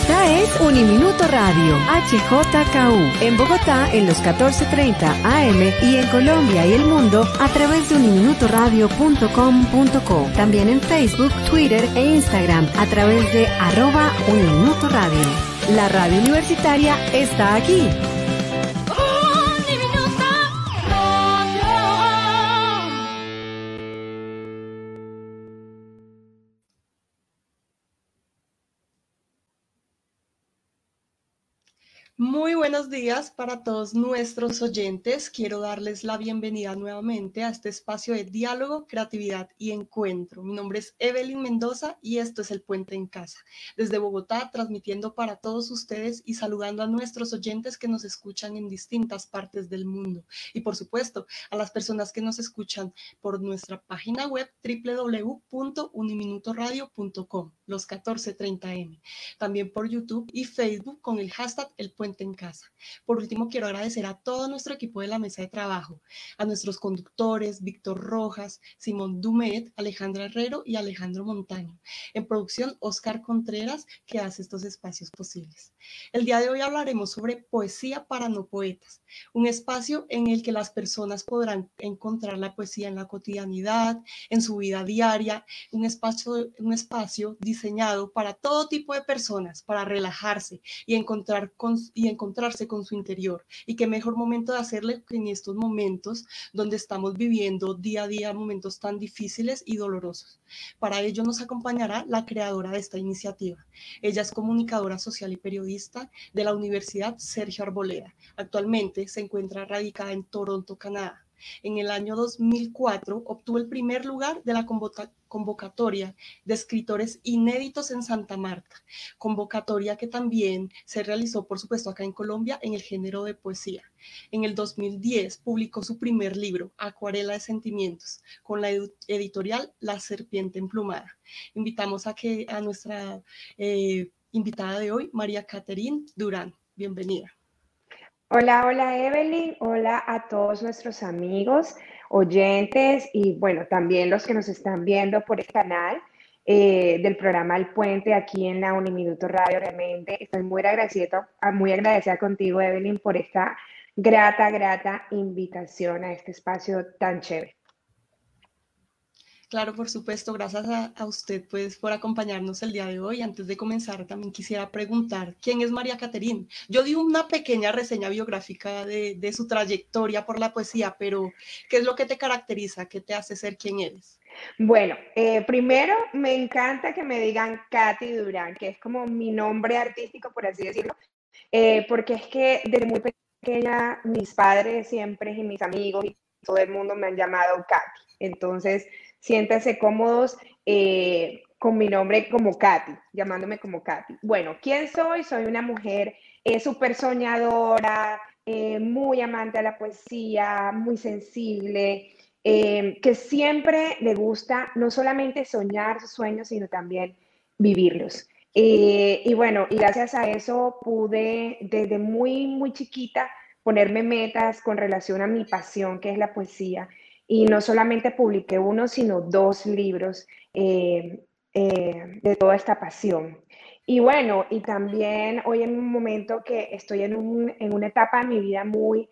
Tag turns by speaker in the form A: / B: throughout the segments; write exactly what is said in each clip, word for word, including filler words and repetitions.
A: Esta es Uniminuto Radio, H J K U, en Bogotá en los catorce treinta A M y en Colombia y el mundo a través de uniminuto radio punto com punto co. También en Facebook, Twitter e Instagram a través de arroba Uniminuto Radio. La radio universitaria está aquí.
B: Muy buenos días para todos nuestros oyentes. Quiero darles la bienvenida nuevamente a este espacio de diálogo, creatividad y encuentro. Mi nombre es Evelyn Mendoza y esto es El Puente en Casa. Desde Bogotá, transmitiendo para todos ustedes y saludando a nuestros oyentes que nos escuchan en distintas partes del mundo. Y por supuesto, a las personas que nos escuchan por nuestra página web doble u doble u doble u punto uniminuto radio punto com, los catorce treinta A M. También por YouTube y Facebook con el hashtag El Puente en Casa. Por último, quiero agradecer a todo nuestro equipo de la mesa de trabajo, a nuestros conductores, Víctor Rojas, Simón Dumet, Alejandra Herrero y Alejandro Montaño. En producción, Oscar Contreras, que hace estos espacios posibles. El día de hoy hablaremos sobre poesía para no poetas, un espacio en el que las personas podrán encontrar la poesía en la cotidianidad, en su vida diaria, un espacio, un espacio diseñado para todo tipo de personas, para relajarse y encontrar con, y encontrarse con su interior. Y qué mejor momento de hacerle que en estos momentos donde estamos viviendo día a día momentos tan difíciles y dolorosos. Para ello nos acompañará la creadora de esta iniciativa. Ella es comunicadora social y periodista de la Universidad Sergio Arboleda. Actualmente se encuentra radicada en Toronto, Canadá. En el año dos mil cuatro obtuvo el primer lugar de la convocatoria de escritores inéditos en Santa Marta, convocatoria que también se realizó, por supuesto, acá en Colombia en el género de poesía. En el dos mil diez publicó su primer libro, Acuarela de Sentimientos, con la editorial La Serpiente Emplumada. Invitamos a, que, a nuestra eh, invitada de hoy, María Caterine Durán. Bienvenida.
C: Hola, hola Evelyn, hola a todos nuestros amigos, oyentes y bueno, también los que nos están viendo por el canal eh, del programa El Puente aquí en la Uniminuto Radio. Realmente estoy muy agradecida, muy agradecida contigo, Evelyn, por esta grata, grata invitación a este espacio tan chévere.
B: Claro, por supuesto, gracias a, a usted pues, por acompañarnos el día de hoy. Antes de comenzar, también quisiera preguntar, ¿quién es María Caterine? Yo di una pequeña reseña biográfica de, de su trayectoria por la poesía, pero ¿qué es lo que te caracteriza? ¿Qué te hace ser quien eres?
C: Bueno, eh, primero me encanta que me digan Katy Durán, que es como mi nombre artístico, por así decirlo, eh, porque es que desde muy pequeña mis padres siempre y mis amigos y todo el mundo me han llamado Katy. Entonces, siéntanse cómodos eh, con mi nombre como Katy, llamándome como Katy. Bueno, ¿quién soy? Soy una mujer eh, súper soñadora, eh, muy amante de la poesía, muy sensible, eh, que siempre le gusta no solamente soñar sus sueños, sino también vivirlos. Eh, y bueno, y gracias a eso pude desde muy, muy chiquita ponerme metas con relación a mi pasión, que es la poesía. Y no solamente publiqué uno, sino dos libros eh, eh, de toda esta pasión. Y bueno, y también hoy en un momento que estoy en, un, en una etapa de mi vida muy,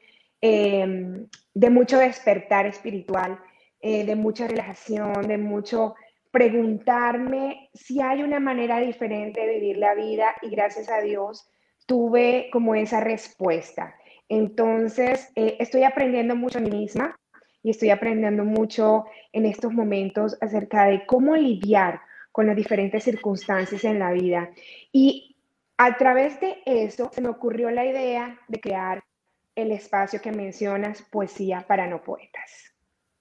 C: eh, de mucho despertar espiritual, eh, de mucha relajación, de mucho preguntarme si hay una manera diferente de vivir la vida y gracias a Dios tuve como esa respuesta. Entonces, eh, estoy aprendiendo mucho a mí misma y estoy aprendiendo mucho en estos momentos acerca de cómo lidiar con las diferentes circunstancias en la vida. Y a través de eso se me ocurrió la idea de crear el espacio que mencionas, Poesía para no poetas.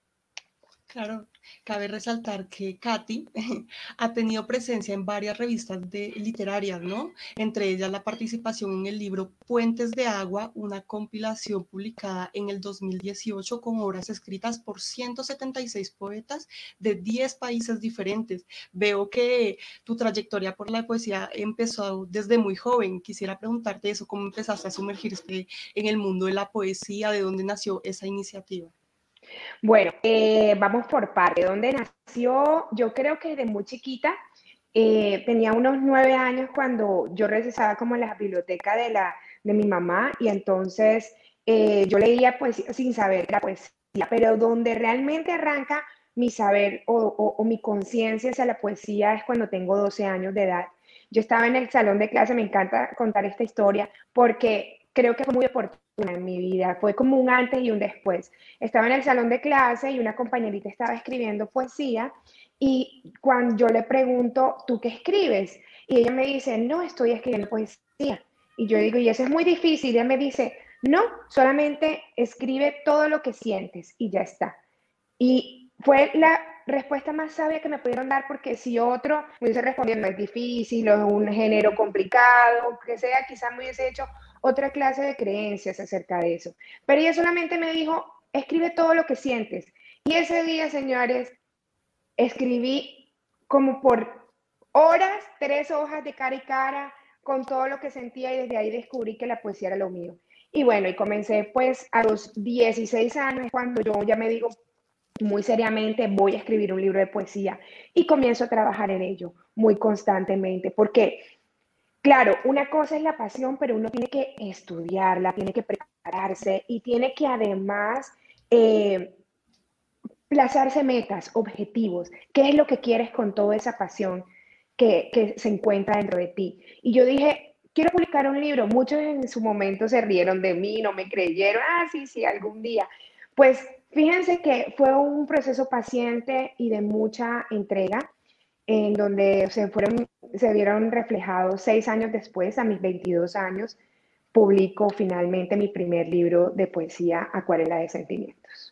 B: Claro, cabe resaltar que Katy ha tenido presencia en varias revistas de, literarias, ¿no? Entre ellas la participación en el libro Puentes de Agua, una compilación publicada en el dos mil dieciocho con obras escritas por ciento setenta y seis poetas de diez países diferentes. Veo que tu trayectoria por la poesía empezó desde muy joven. Quisiera preguntarte eso, ¿cómo empezaste a sumergirte en el mundo de la poesía? ¿De dónde nació esa iniciativa?
C: Bueno, eh, vamos por parte. ¿Dónde nació? Yo creo que desde muy chiquita Eh, tenía unos nueve años cuando yo regresaba como en la biblioteca de, la, de mi mamá y entonces eh, yo leía poesía sin saber que era poesía, pero donde realmente arranca mi saber o, o, o mi conciencia hacia la poesía es cuando tengo doce años de edad. Yo estaba en el salón de clase, me encanta contar esta historia porque creo que fue muy oportuna en mi vida, fue como un antes y un después. Estaba en el salón de clase y una compañerita estaba escribiendo poesía y cuando yo le pregunto, ¿tú qué escribes? Y ella me dice, no, estoy escribiendo poesía. Y yo digo, y eso es muy difícil. Y ella me dice, no, solamente escribe todo lo que sientes y ya está. Y fue la respuesta más sabia que me pudieron dar porque si otro me hubiese respondido, no es difícil, o es un género complicado, que sea, quizás me hubiese hecho otra clase de creencias acerca de eso. Pero ella solamente me dijo, escribe todo lo que sientes. Y ese día, señores, escribí como por horas, tres hojas de cara y cara, con todo lo que sentía y desde ahí descubrí que la poesía era lo mío. Y bueno, y comencé pues a los dieciséis años, cuando yo ya me digo muy seriamente, voy a escribir un libro de poesía y comienzo a trabajar en ello muy constantemente, porque claro, una cosa es la pasión, pero uno tiene que estudiarla, tiene que prepararse y tiene que además eh, plazarse metas, objetivos, qué es lo que quieres con toda esa pasión que, que se encuentra dentro de ti. Y yo dije, quiero publicar un libro. Muchos en su momento se rieron de mí, no me creyeron, ah, sí, sí, algún día. Pues fíjense que fue un proceso paciente y de mucha entrega, en donde se, fueron, se vieron reflejados seis años después, a mis veintidós años, publico finalmente mi primer libro de poesía, Acuarela de Sentimientos.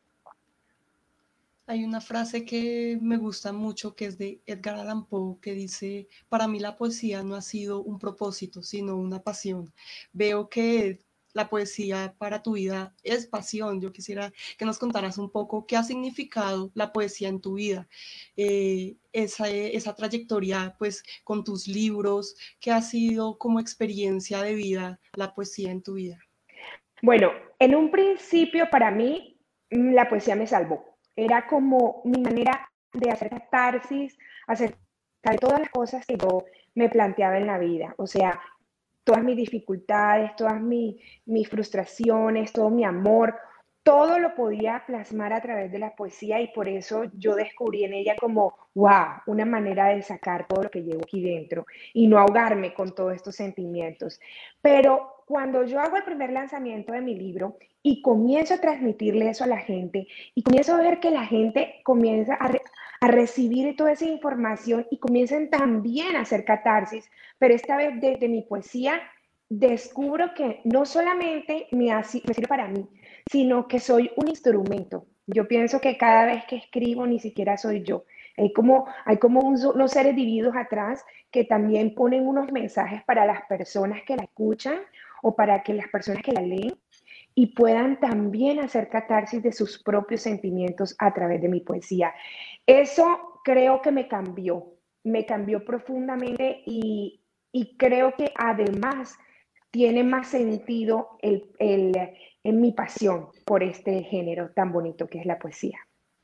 B: Hay una frase que me gusta mucho que es de Edgar Allan Poe que dice, para mí la poesía no ha sido un propósito, sino una pasión. Veo que la poesía para tu vida es pasión. Yo quisiera que nos contaras un poco qué ha significado la poesía en tu vida, eh, esa, esa trayectoria pues con tus libros, qué ha sido como experiencia de vida la poesía en tu vida.
C: Bueno, en un principio para mí la poesía me salvó. Era como mi manera de hacer catarsis acerca de todas las cosas que yo me planteaba en la vida. O sea, todas mis dificultades, todas mi, mis frustraciones, todo mi amor, todo lo podía plasmar a través de la poesía y por eso yo descubrí en ella como, wow, una manera de sacar todo lo que llevo aquí dentro y no ahogarme con todos estos sentimientos. Pero cuando yo hago el primer lanzamiento de mi libro y comienzo a transmitirle eso a la gente y comienzo a ver que la gente comienza a, re a recibir toda esa información y comiencen también a hacer catarsis, pero esta vez desde mi poesía, descubro que no solamente me, hace, me sirve para mí, sino que soy un instrumento. Yo pienso que cada vez que escribo ni siquiera soy yo. Hay como, hay como un, unos seres divinos atrás que también ponen unos mensajes para las personas que la escuchan o para que las personas que la leen y puedan también hacer catarsis de sus propios sentimientos a través de mi poesía. Eso creo que me cambió, me cambió profundamente y, y creo que además tiene más sentido el, el, en mi pasión por este género tan bonito que es la poesía.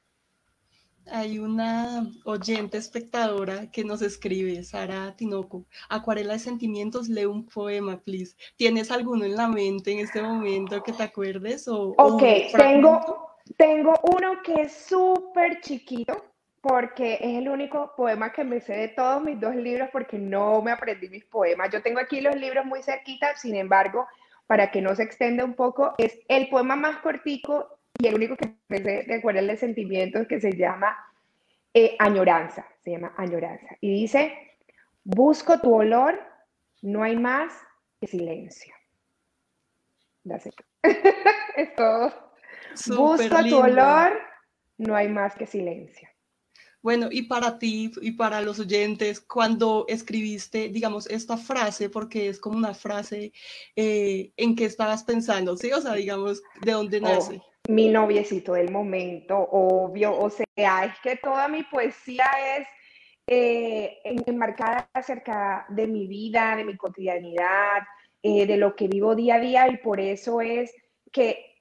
B: Hay una oyente espectadora que nos escribe, Sara Tinoco, Acuarela de Sentimientos, lee un poema, please. ¿Tienes alguno en la mente en este momento que te acuerdes? O,
C: ok,
B: o
C: tengo, tengo uno que es súper chiquito, porque es el único poema que me sé de todos mis dos libros, porque no me aprendí mis poemas. Yo tengo aquí los libros muy cerquita, sin embargo, para que no se extienda un poco, es el poema más cortico y el único que me sé de Acuarela de Sentimientos, que se llama eh, Añoranza, se llama Añoranza. Y dice, busco tu olor, no hay más que silencio. That's it. Es todo.
B: Súper
C: busco
B: lindo.
C: tu olor, no hay más que silencio.
B: Bueno, y para ti y para los oyentes, cuando escribiste, digamos, esta frase, porque es como una frase, eh, ¿en qué estabas pensando? ¿Sí? O sea, digamos, ¿de dónde nace?
C: Oh, mi noviecito del momento, obvio. O sea, es que toda mi poesía es eh, enmarcada acerca de mi vida, de mi cotidianidad, eh, de lo que vivo día a día, y por eso es que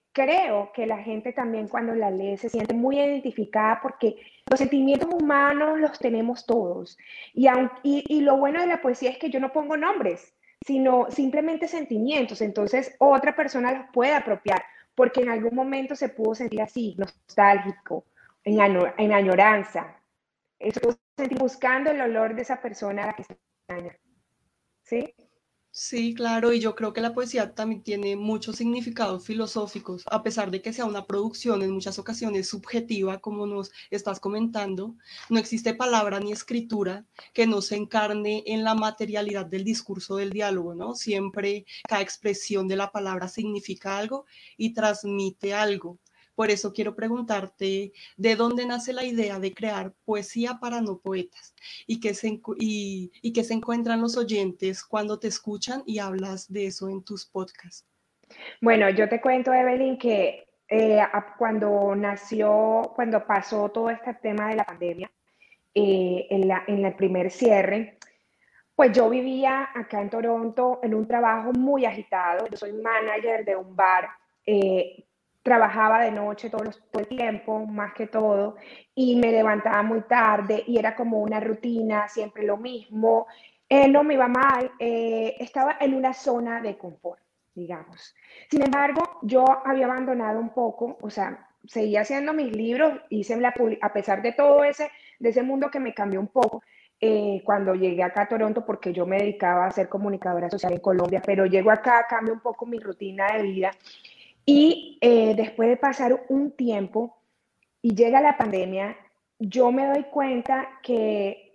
C: creo que la gente también cuando la lee se siente muy identificada porque los sentimientos humanos los tenemos todos. Y, aun- y, y lo bueno de la poesía es que yo no pongo nombres, sino simplemente sentimientos. Entonces otra persona los puede apropiar porque en algún momento se pudo sentir así, nostálgico, en, ano- en añoranza. Eso, sentir buscando el olor de esa persona a la que se extraña. ¿Sí?
B: Sí, claro, y yo creo que la poesía también tiene muchos significados filosóficos, a pesar de que sea una producción en muchas ocasiones subjetiva, como nos estás comentando, no existe palabra ni escritura que no se encarne en la materialidad del discurso del diálogo, ¿no? Siempre cada expresión de la palabra significa algo y transmite algo. Por eso quiero preguntarte, ¿de dónde nace la idea de crear poesía para no poetas? Y que, se, y, y que se encuentran los oyentes cuando te escuchan y hablas de eso en tus podcasts.
C: Bueno, yo te cuento, Evelyn, que eh, a- cuando nació, cuando pasó todo este tema de la pandemia, eh, en la, en el primer cierre, pues yo vivía acá en Toronto en un trabajo muy agitado. Yo soy manager de un bar. eh, Trabajaba de noche todo, los- todo el tiempo, más que todo, y me levantaba muy tarde y era como una rutina, siempre lo mismo. Eh, no me iba mal, eh, estaba en una zona de confort, digamos. Sin embargo, yo había abandonado un poco, o sea, seguía haciendo mis libros, hice la, publi- a pesar de todo ese, de ese mundo que me cambió un poco, eh, cuando llegué acá a Toronto, porque yo me dedicaba a ser comunicadora social en Colombia, pero llego acá, cambio un poco mi rutina de vida y eh, después de pasar un tiempo y llega la pandemia, yo me doy cuenta que,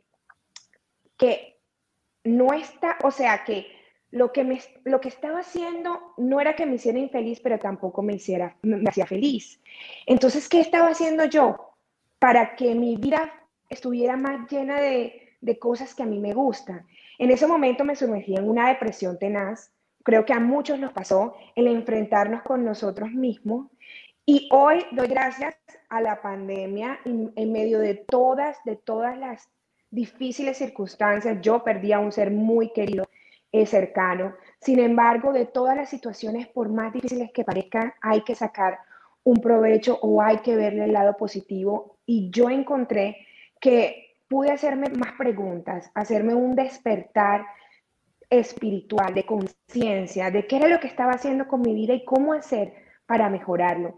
C: que no está, o sea, que lo que, me, lo que estaba haciendo no era que me hiciera infeliz, pero tampoco me, hiciera, me hacía feliz. Entonces, ¿qué estaba haciendo yo para que mi vida estuviera más llena de, de cosas que a mí me gustan? En ese momento me sumergí en una depresión tenaz. Creo que a muchos nos pasó el enfrentarnos con nosotros mismos. Y hoy doy gracias a la pandemia en, en medio de todas, de todas las difíciles circunstancias. Yo perdí a un ser muy querido, eh, cercano. Sin embargo, de todas las situaciones, por más difíciles que parezcan, hay que sacar un provecho o hay que verle el lado positivo. Y yo encontré que pude hacerme más preguntas, hacerme un despertar espiritual, de conciencia, de qué era lo que estaba haciendo con mi vida y cómo hacer para mejorarlo.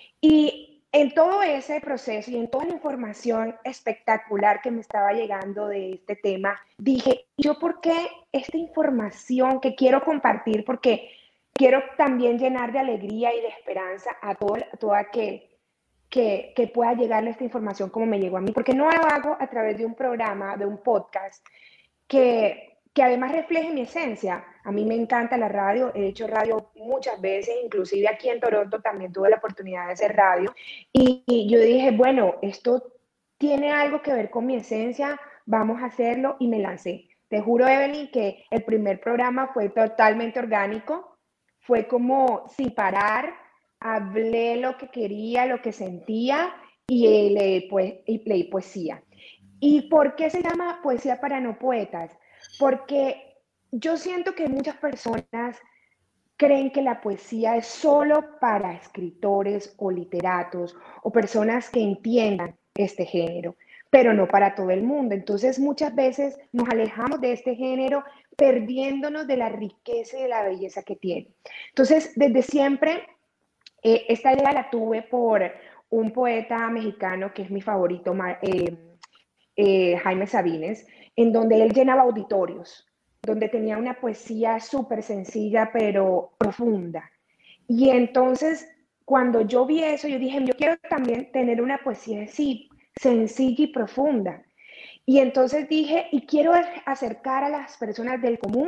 C: Y en todo ese proceso y en toda la información espectacular que me estaba llegando de este tema, dije, ¿yo por qué esta información que quiero compartir? Porque quiero también llenar de alegría y de esperanza a todo, a todo aquel que, que pueda llegarle esta información como me llegó a mí. Porque no lo hago a través de un programa, de un podcast, que, que además refleje mi esencia. A mí me encanta la radio, he hecho radio muchas veces, inclusive aquí en Toronto también tuve la oportunidad de hacer radio. Y, y yo dije, bueno, esto tiene algo que ver con mi esencia, vamos a hacerlo y me lancé. Te juro, Evelyn, que el primer programa fue totalmente orgánico, fue como sin parar, hablé lo que quería, lo que sentía y leí, pues, y leí poesía. ¿Y por qué se llama poesía para no poetas? Porque yo siento que muchas personas creen que la poesía es solo para escritores o literatos o personas que entiendan este género, pero no para todo el mundo. Entonces muchas veces nos alejamos de este género perdiéndonos de la riqueza y de la belleza que tiene. Entonces, desde siempre, eh, esta idea la tuve por un poeta mexicano que es mi favorito, eh, eh, Jaime Sabines, en donde él llenaba auditorios, donde tenía una poesía súper sencilla pero profunda. Y entonces, cuando yo vi eso, yo dije, yo quiero también tener una poesía así, sencilla y profunda. Y entonces dije, y quiero acercar a las personas del común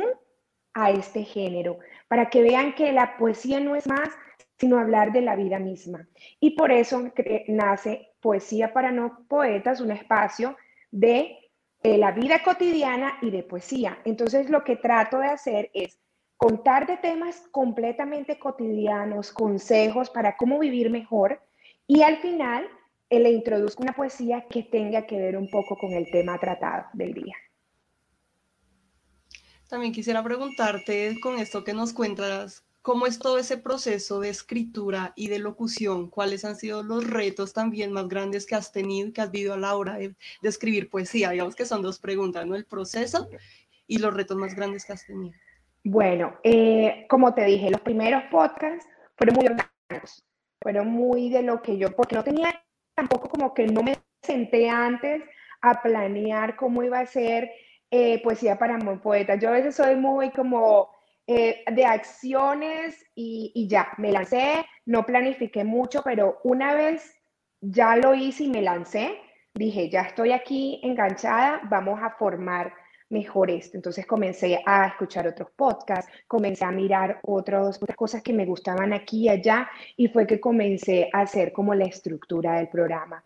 C: a este género, para que vean que la poesía no es más sino hablar de la vida misma. Y por eso nace Poesía para no poetas, un espacio de eh, la vida cotidiana y de poesía. Entonces lo que trato de hacer es contar de temas completamente cotidianos, consejos para cómo vivir mejor y al final eh, le introduzco una poesía que tenga que ver un poco con el tema tratado del día.
B: También quisiera preguntarte con esto que nos cuentas, ¿Cómo es todo ese proceso de escritura y de locución? ¿Cuáles han sido los retos también más grandes que has tenido, que has vivido a la hora de, de escribir poesía? Digamos que son dos preguntas, ¿no? El proceso y los retos más grandes que has tenido.
C: Bueno, eh, como te dije, los primeros podcasts fueron muy orgánicos, fueron muy de lo que yo, porque no tenía tampoco como que no me senté antes a planear cómo iba a ser eh, poesía para muy poetas. Yo a veces soy muy como eh, de acciones y, y ya, me lancé, no planifiqué mucho, pero una vez ya lo hice y me lancé, dije, ya estoy aquí enganchada, vamos a formar mejor esto. Entonces comencé a escuchar otros podcasts, comencé a mirar otros, otras cosas que me gustaban aquí y allá, y fue que comencé a hacer como la estructura del programa.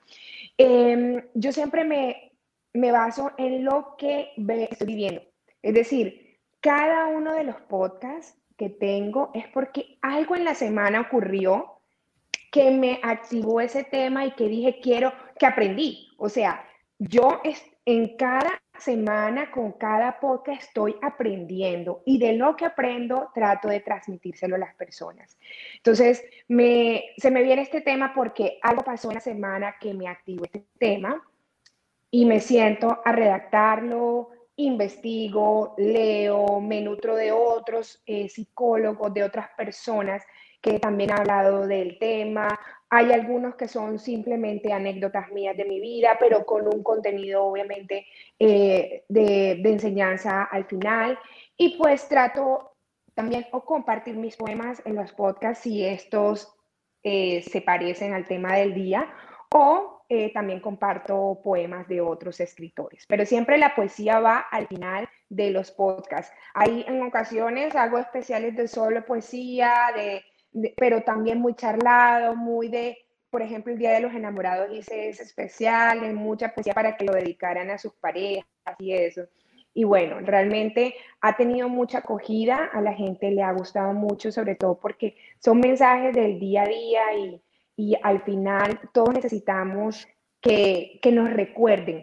C: Eh, yo siempre me, me baso en lo que ve, estoy viviendo. Es decir, cada uno de los podcasts que tengo es porque algo en la semana ocurrió que me activó ese tema y que dije, quiero, que aprendí. O sea, yo es, en cada semana, con cada podcast, estoy aprendiendo y de lo que aprendo trato de transmitírselo a las personas. Entonces, me, se me viene este tema porque algo pasó en la semana que me activó este tema y me siento a redactarlo, investigo, leo, me nutro de otros eh, psicólogos, de otras personas que también han hablado del tema. Hay algunos que son simplemente anécdotas mías de mi vida, pero con un contenido obviamente eh, de, de enseñanza al final. Y pues trato también o compartir mis poemas en los podcasts si estos eh, se parecen al tema del día, o eh, también comparto poemas de otros escritores. Pero siempre la poesía va al final de los podcasts. Hay en ocasiones hago especiales de solo poesía, de de, pero también muy charlado, muy de, por ejemplo, el Día de los Enamorados hice ese especial, en mucha poesía para que lo dedicaran a sus parejas y eso. Y bueno, realmente ha tenido mucha acogida, a la gente le ha gustado mucho, sobre todo porque son mensajes del día a día y, y al final todos necesitamos que, que nos recuerden,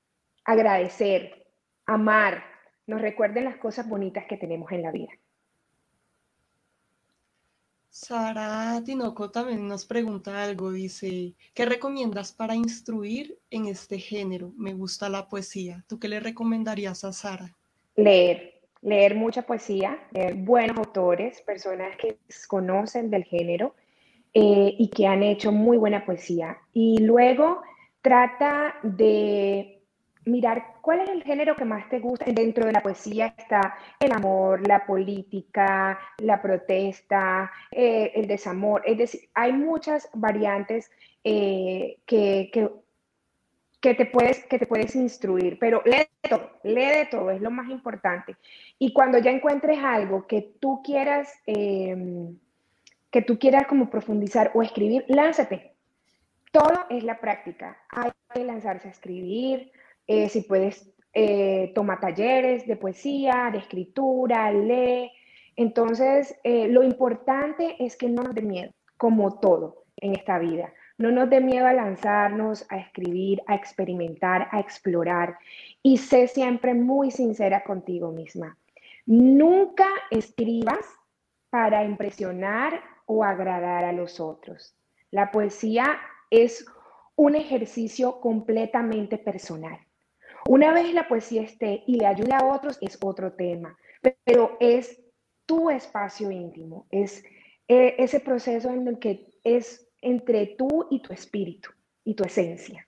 C: agradecer, amar, nos recuerden las cosas bonitas que tenemos en la vida.
B: Sara Tinoco también nos pregunta algo, dice, ¿qué recomiendas para instruir en este género? Me gusta la poesía. ¿Tú qué le recomendarías a Sara?
C: Leer, leer mucha poesía, leer buenos autores, personas que conocen del género eh, y que han hecho muy buena poesía. Y luego trata de mirar cuál es el género que más te gusta. Dentro de la poesía está el amor, la política, la protesta, eh, el desamor. Es decir, hay muchas variantes eh, que, que, que, te puedes, que te puedes instruir, pero lee de todo, lee de todo, es lo más importante. Y cuando ya encuentres algo que tú quieras, eh, que tú quieras como profundizar o escribir, lánzate. Todo es la práctica. Hay que lanzarse a escribir. Eh, si puedes, eh, toma talleres de poesía, de escritura, lee. Entonces, eh, lo importante es que no nos dé miedo, como todo en esta vida. No nos dé miedo a lanzarnos, a escribir, a experimentar, a explorar. Y sé siempre muy sincera contigo misma. Nunca escribas para impresionar o agradar a los otros. La poesía es un ejercicio completamente personal. Una vez la poesía esté y le ayuda a otros, es otro tema, pero es tu espacio íntimo, es eh, ese proceso en el que es entre tú y tu espíritu y tu esencia.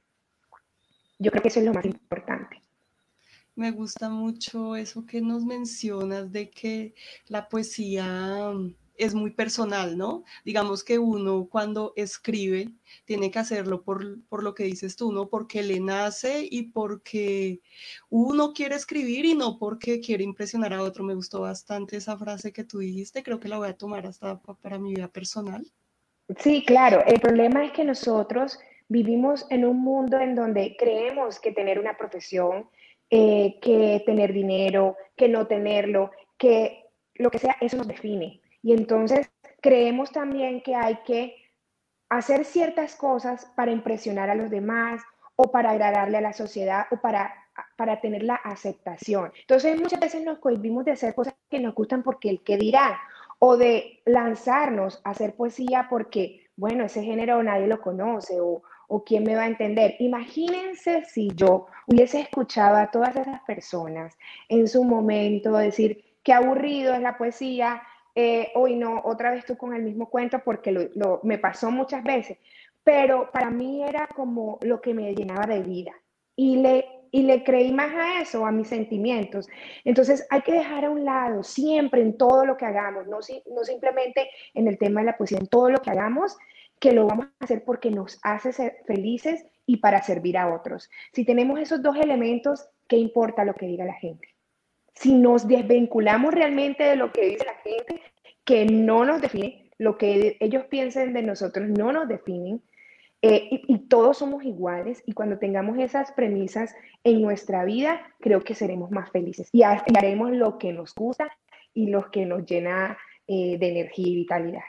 C: Yo creo que eso es lo más importante.
B: Me gusta mucho eso que nos mencionas de que la poesía es muy personal, ¿no? Digamos que uno cuando escribe tiene que hacerlo por, por lo que dices tú, ¿no? Porque le nace y porque uno quiere escribir y no porque quiere impresionar a otro. Me gustó bastante esa frase que tú dijiste, creo que la voy a tomar hasta para mi vida personal.
C: Sí, claro, el problema es que nosotros vivimos en un mundo en donde creemos que tener una profesión, eh, que tener dinero, que no tenerlo, que lo que sea, eso nos define. Y entonces creemos también que hay que hacer ciertas cosas para impresionar a los demás o para agradarle a la sociedad o para, para tener la aceptación. Entonces muchas veces nos cohibimos de hacer cosas que nos gustan porque el que dirán, o de lanzarnos a hacer poesía porque, bueno, ese género nadie lo conoce o, o quién me va a entender. Imagínense si yo hubiese escuchado a todas esas personas en su momento decir, qué aburrido es la poesía, eh, hoy no, otra vez tú con el mismo cuento porque lo, lo, me pasó muchas veces, pero para mí era como lo que me llenaba de vida y le, y le creí más a eso, a mis sentimientos. Entonces hay que dejar a un lado siempre en todo lo que hagamos, no, no simplemente en el tema de la poesía, en todo lo que hagamos, que lo vamos a hacer porque nos hace ser felices y para servir a otros. Si tenemos esos dos elementos, ¿qué importa lo que diga la gente? Si nos desvinculamos realmente de lo que dice la gente, que no nos define, lo que ellos piensen de nosotros no nos definen, eh, y, y todos somos iguales, y cuando tengamos esas premisas en nuestra vida, creo que seremos más felices y haremos lo que nos gusta y lo que nos llena eh, de energía y vitalidad.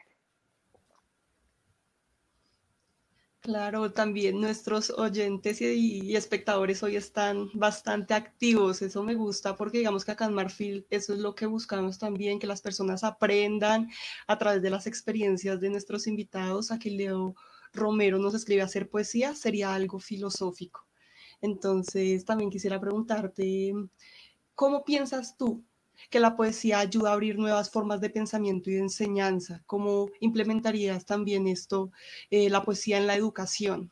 B: Claro, también nuestros oyentes y, y espectadores hoy están bastante activos, eso me gusta porque digamos que acá en Marfil eso es lo que buscamos también, que las personas aprendan a través de las experiencias de nuestros invitados. Aquí Leo Romero nos escribe: hacer poesía sería algo filosófico. Entonces también quisiera preguntarte, ¿cómo piensas tú que la poesía ayuda a abrir nuevas formas de pensamiento y de enseñanza? ¿Cómo implementarías también esto, eh, la poesía en la educación?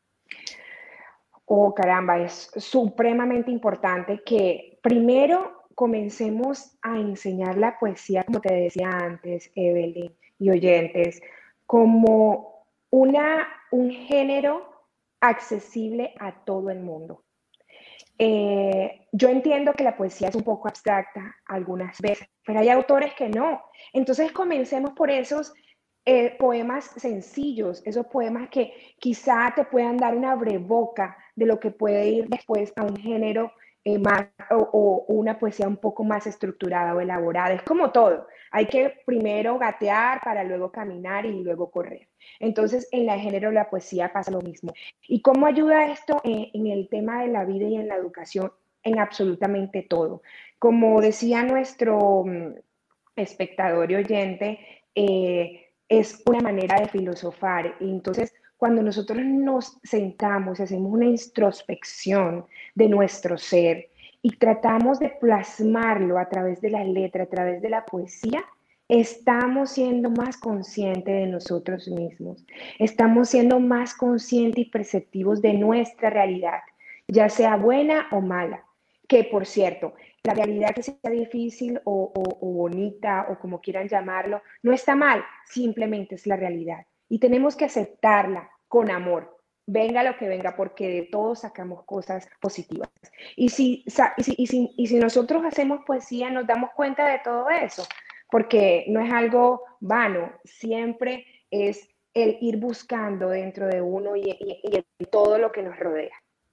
C: Oh, caramba, es supremamente importante que primero comencemos a enseñar la poesía, como te decía antes, Evelyn y oyentes, como una, un género accesible a todo el mundo. Eh, yo entiendo que la poesía es un poco abstracta algunas veces, pero hay autores que no. Entonces comencemos por esos eh, poemas sencillos, esos poemas que quizá te puedan dar una breboca de lo que puede ir después a un género eh, más o, o una poesía un poco más estructurada o elaborada. Es como todo. Hay que primero gatear para luego caminar y luego correr. Entonces, en el género de la poesía pasa lo mismo. ¿Y cómo ayuda esto en, en el tema de la vida y en la educación? En absolutamente todo. Como decía nuestro um, espectador y oyente, eh, es una manera de filosofar. Y entonces, cuando nosotros nos sentamos, hacemos una introspección de nuestro ser y tratamos de plasmarlo a través de la letra, a través de la poesía, estamos siendo más conscientes de nosotros mismos, estamos siendo más conscientes y perceptivos de nuestra realidad, ya sea buena o mala. Que, por cierto, la realidad que sea difícil o, o, o bonita o como quieran llamarlo, no está mal, simplemente es la realidad. Y tenemos que aceptarla con amor, venga lo que venga, porque de todo sacamos cosas positivas. Y si, y si, y si, y si nosotros hacemos poesía, nos damos cuenta de todo eso, porque no es algo vano, siempre es el ir buscando dentro de uno y, y, y en todo lo que nos rodea.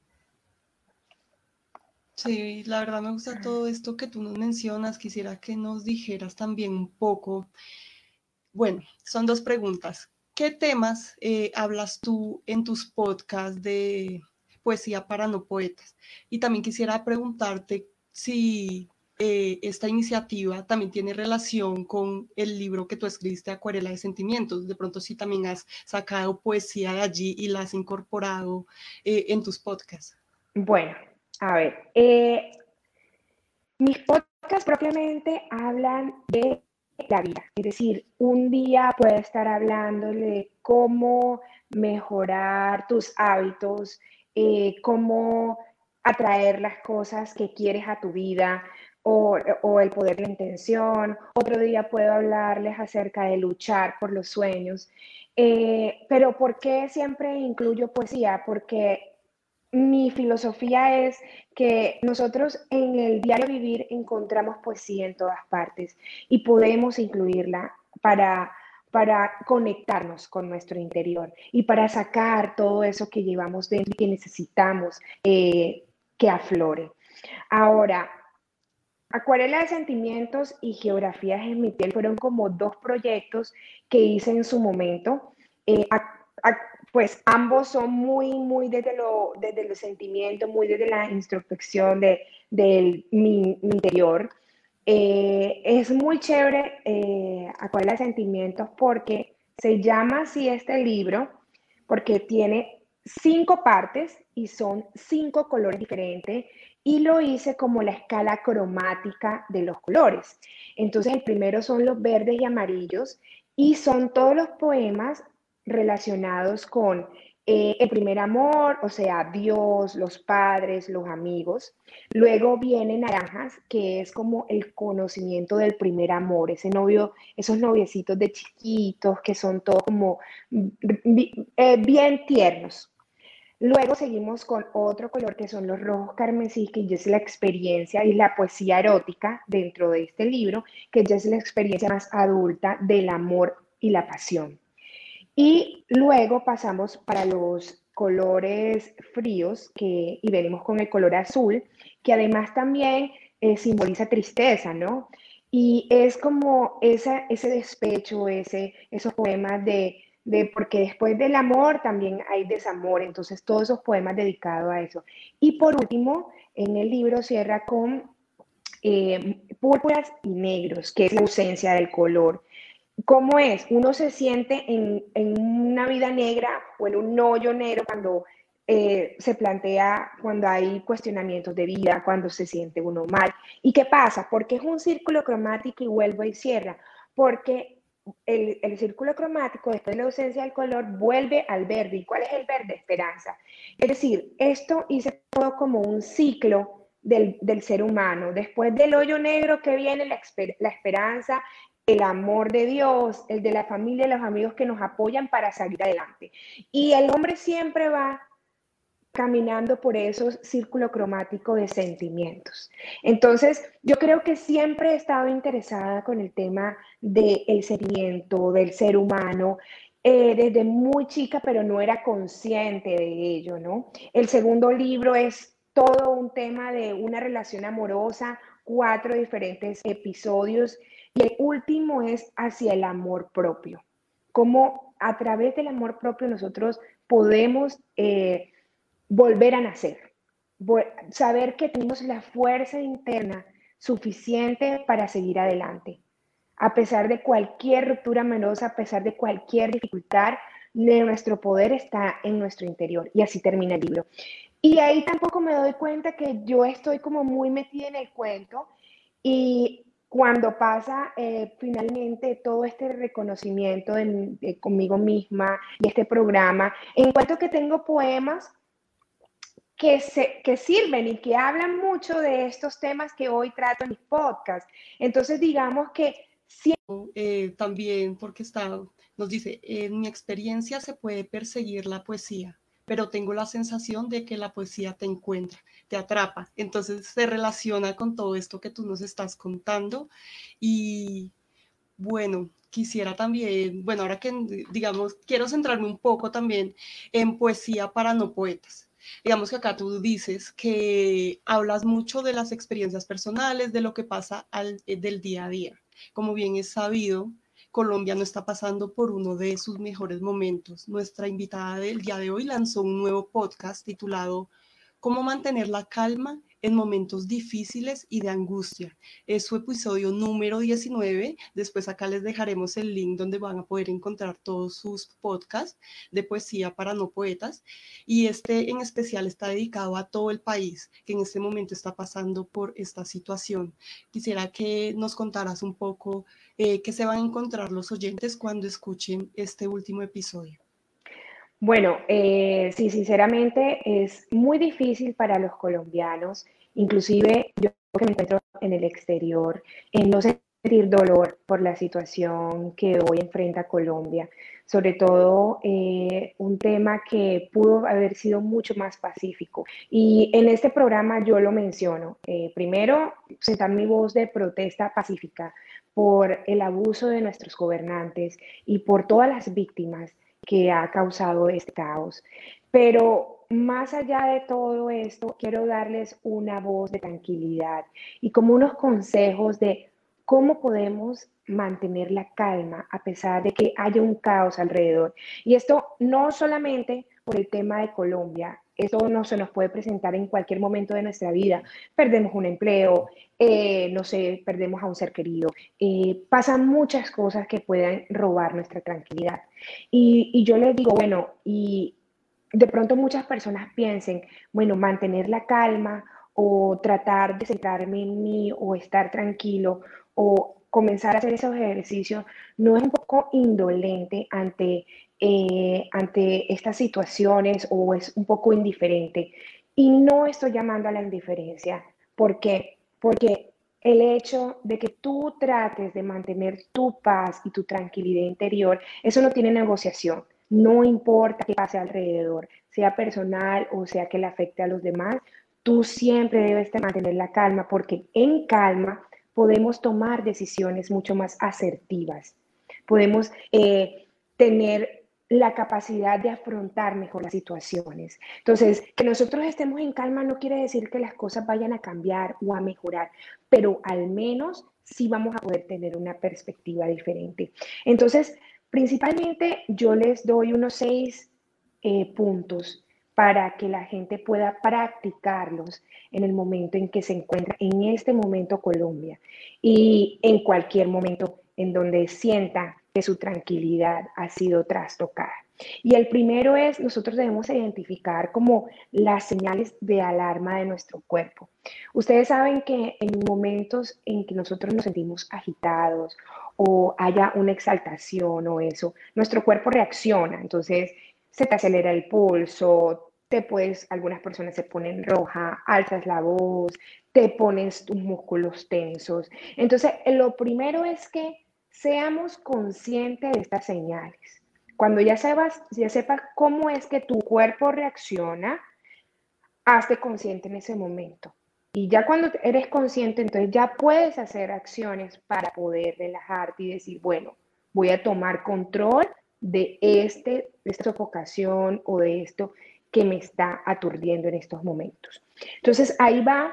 B: Sí, la verdad me gusta todo esto que tú nos mencionas. Quisiera que nos dijeras también un poco. Bueno, son dos preguntas. ¿Qué temas eh, hablas tú en tus podcasts de poesía para no poetas? Y también quisiera preguntarte si eh, esta iniciativa también tiene relación con el libro que tú escribiste, Acuarela de Sentimientos. De pronto si también has sacado poesía de allí y la has incorporado eh, en tus podcasts.
C: Bueno, a ver, eh, mis podcasts propiamente hablan de la vida, es decir, un día puede estar hablando de cómo mejorar tus hábitos, eh, cómo atraer las cosas que quieres a tu vida o, o el poder de la intención. Otro día puedo hablarles acerca de luchar por los sueños. Eh, pero ¿por qué siempre incluyo poesía? Porque mi filosofía es que nosotros en el diario vivir encontramos poesía en todas partes y podemos incluirla para, para conectarnos con nuestro interior y para sacar todo eso que llevamos dentro y que necesitamos eh, que aflore. Ahora, Acuarela de Sentimientos y Geografías en mi piel fueron como dos proyectos que hice en su momento. Eh, a, a, pues ambos son muy, muy desde lo, desde los sentimientos, muy desde la introspección de, de mi, mi interior. Eh, es muy chévere eh, Acuarela de Sentimientos porque se llama así este libro, porque tiene cinco partes y son cinco colores diferentes y lo hice como la escala cromática de los colores. Entonces el primero son los verdes y amarillos y son todos los poemas relacionados con eh, el primer amor, o sea, Dios, los padres, los amigos. Luego viene naranjas, que es como el conocimiento del primer amor, ese novio, esos noviecitos de chiquitos que son todos como eh, bien tiernos. Luego seguimos con otro color que son los rojos carmesí, que ya es la experiencia y la poesía erótica dentro de este libro, que ya es la experiencia más adulta del amor y la pasión. Y luego pasamos para los colores fríos que, y venimos con el color azul, que además también eh, simboliza tristeza, ¿no? Y es como esa, ese despecho, ese, esos poemas de, de, porque después del amor también hay desamor, entonces todos esos poemas dedicados a eso. Y por último, en el libro cierra con eh, púrpuras y negros, que es la ausencia del color. ¿Cómo es? Uno se siente en, en una vida negra o en un hoyo negro cuando eh, se plantea, cuando hay cuestionamientos de vida, cuando se siente uno mal. ¿Y qué pasa? Porque es un círculo cromático y vuelve y cierra. Porque el, el círculo cromático, después de la ausencia del color, vuelve al verde. ¿Y cuál es el verde? Esperanza. Es decir, esto hice todo como un ciclo del, del ser humano. Después del hoyo negro que viene la, la esperanza, el amor de Dios, el de la familia y los amigos que nos apoyan para salir adelante. Y el hombre siempre va caminando por esos círculos cromáticos de sentimientos. Entonces, yo creo que siempre he estado interesada con el tema del sentimiento, del ser humano, eh, desde muy chica, pero no era consciente de ello, ¿no? El segundo libro es todo un tema de una relación amorosa, cuatro diferentes episodios, y el último es hacia el amor propio. Cómo a través del amor propio nosotros podemos eh, volver a nacer. Saber que tenemos la fuerza interna suficiente para seguir adelante. A pesar de cualquier ruptura amorosa, a pesar de cualquier dificultad, nuestro poder está en nuestro interior. Y así termina el libro. Y ahí tampoco me doy cuenta que yo estoy como muy metida en el cuento y cuando pasa eh, finalmente todo este reconocimiento de, de conmigo misma y este programa, encuentro que tengo poemas que, se, que sirven y que hablan mucho de estos temas que hoy trato en mis podcasts. Entonces, digamos que sí.
B: Eh, también porque está, nos dice, en mi experiencia se puede perseguir la poesía, pero tengo la sensación de que la poesía te encuentra, te atrapa. Entonces se relaciona con todo esto que tú nos estás contando. Y bueno, quisiera también, bueno, ahora que digamos, quiero centrarme un poco también en poesía para no poetas. Digamos que acá tú dices que hablas mucho de las experiencias personales, de lo que pasa al, del día a día. Como bien es sabido, Colombia no está pasando por uno de sus mejores momentos. Nuestra invitada del día de hoy lanzó un nuevo podcast titulado ¿Cómo mantener la calma en momentos difíciles y de angustia? Es su episodio número diecinueve. Después acá les dejaremos el link donde van a poder encontrar todos sus podcasts de poesía para no poetas. Y este en especial está dedicado a todo el país que en este momento está pasando por esta situación. Quisiera que nos contaras un poco eh, qué se van a encontrar los oyentes cuando escuchen este último episodio.
C: Bueno, eh, sí, sinceramente es muy difícil para los colombianos, inclusive yo que me encuentro en el exterior, en no sentir dolor por la situación que hoy enfrenta Colombia, sobre todo eh, un tema que pudo haber sido mucho más pacífico. Y en este programa yo lo menciono. Eh, primero, sentar mi voz de protesta pacífica por el abuso de nuestros gobernantes y por todas las víctimas que ha causado este caos. Pero más allá de todo esto, quiero darles una voz de tranquilidad y como unos consejos de cómo podemos mantener la calma a pesar de que haya un caos alrededor. Y esto no solamente por el tema de Colombia. Eso no se nos puede presentar en cualquier momento de nuestra vida. Perdemos un empleo, eh, no sé, perdemos a un ser querido. Eh, pasan muchas cosas que pueden robar nuestra tranquilidad. Y, y yo les digo, bueno, y de pronto muchas personas piensen, bueno, mantener la calma o tratar de centrarme en mí o estar tranquilo o comenzar a hacer esos ejercicios no es un poco indolente ante eh, ante estas situaciones o es un poco indiferente. Y no estoy llamando a la indiferencia. ¿Por qué? Porque el hecho de que tú trates de mantener tu paz y tu tranquilidad interior, eso no tiene negociación. No importa qué pase alrededor, sea personal o sea que le afecte a los demás, tú siempre debes de mantener la calma porque en calma podemos tomar decisiones mucho más asertivas. Podemos eh, tener la capacidad de afrontar mejor las situaciones. Entonces, que nosotros estemos en calma no quiere decir que las cosas vayan a cambiar o a mejorar, pero al menos sí vamos a poder tener una perspectiva diferente. Entonces, principalmente yo les doy unos seis eh, puntos para que la gente pueda practicarlos en el momento en que se encuentra, en este momento Colombia, y en cualquier momento en donde sienta que su tranquilidad ha sido trastocada. Y el primero es, nosotros debemos identificar como las señales de alarma de nuestro cuerpo. Ustedes saben que en momentos en que nosotros nos sentimos agitados o haya una exaltación o eso, nuestro cuerpo reacciona. Entonces, se te acelera el pulso, te puedes, algunas personas se ponen roja, alzas la voz, te pones tus músculos tensos. Entonces, lo primero es que seamos conscientes de estas señales. Cuando ya sepas, ya sepas cómo es que tu cuerpo reacciona, hazte consciente en ese momento. Y ya cuando eres consciente, entonces ya puedes hacer acciones para poder relajarte y decir, bueno, voy a tomar control de, este, de esta sofocación o de esto que me está aturdiendo en estos momentos. Entonces ahí va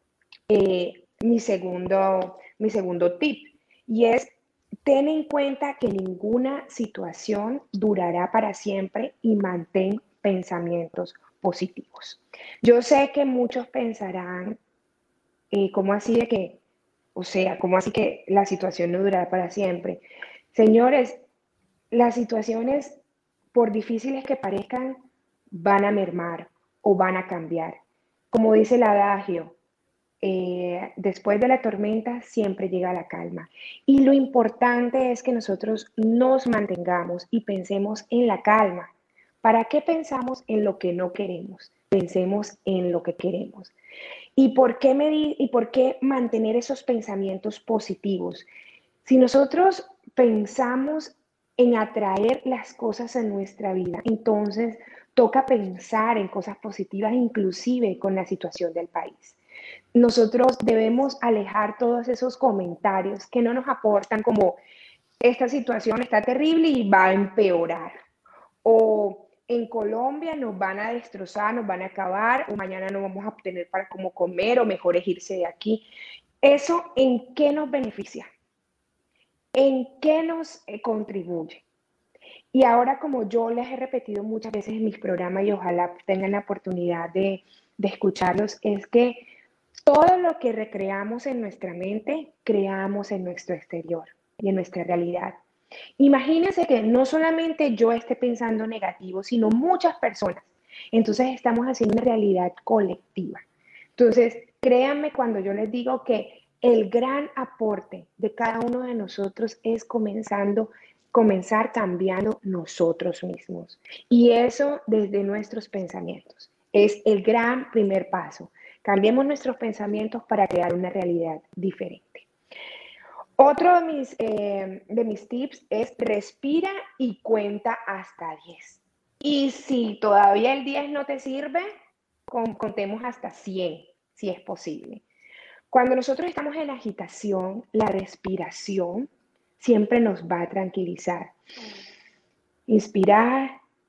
C: eh, mi, segundo, mi segundo tip y es ten en cuenta que ninguna situación durará para siempre y mantén pensamientos positivos. Yo sé que muchos pensarán, eh, ¿cómo así de que, o sea, cómo así que la situación no durará para siempre? Señores, las situaciones, por difíciles que parezcan, van a mermar o van a cambiar. Como dice el adagio, eh, después de la tormenta siempre llega la calma. Y lo importante es que nosotros nos mantengamos y pensemos en la calma. ¿Para qué pensamos en lo que no queremos? Pensemos en lo que queremos. ¿Y por qué medir y por qué mantener esos pensamientos positivos? Si nosotros pensamos en atraer las cosas en nuestra vida, entonces toca pensar en cosas positivas, inclusive con la situación del país. Nosotros debemos alejar todos esos comentarios que no nos aportan como esta situación está terrible y va a empeorar. O en Colombia nos van a destrozar, nos van a acabar, o mañana no vamos a obtener para cómo comer, o mejor es irse de aquí. ¿Eso en qué nos beneficia? ¿En qué nos eh, contribuye? Y ahora, como yo les he repetido muchas veces en mis programas y ojalá tengan la oportunidad de, de escucharlos, es que todo lo que recreamos en nuestra mente, creamos en nuestro exterior y en nuestra realidad. Imagínense que no solamente yo esté pensando negativo, sino muchas personas. Entonces estamos haciendo una realidad colectiva. Entonces, créanme cuando yo les digo que el gran aporte de cada uno de nosotros es comenzando, comenzar cambiando nosotros mismos. Y eso desde nuestros pensamientos. Es el gran primer paso. Cambiemos nuestros pensamientos para crear una realidad diferente. Otro de mis, eh, de mis tips es respira y cuenta hasta diez. Y si todavía el diez no te sirve, contemos hasta cien, si es posible. Cuando nosotros estamos en agitación, la respiración siempre nos va a tranquilizar. Inspirar,